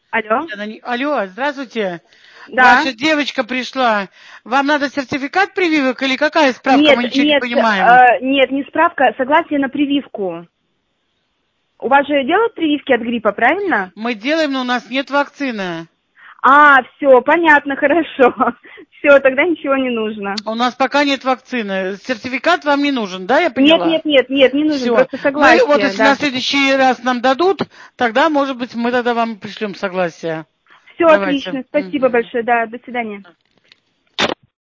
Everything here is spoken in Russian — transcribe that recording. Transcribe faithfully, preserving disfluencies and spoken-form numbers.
Алло. Алло, здравствуйте. Да. Ваша девочка пришла. Вам надо сертификат прививок или какая справка? Нет, Мы ничего нет, не понимаем. Э, нет, не справка, согласие на прививку. У вас же делают прививки от гриппа, правильно? Мы делаем, но у нас нет вакцины. А, все, понятно, хорошо. Все, тогда ничего не нужно. У нас пока нет вакцины. Сертификат вам не нужен, да, я Нет, поняла? нет, нет, нет, не нужен, Всё. просто согласие. Мы вот если да. на следующий раз нам дадут, тогда, может быть, мы тогда вам пришлем согласие. Все Давайте. отлично, спасибо Мгм. большое, да, до свидания.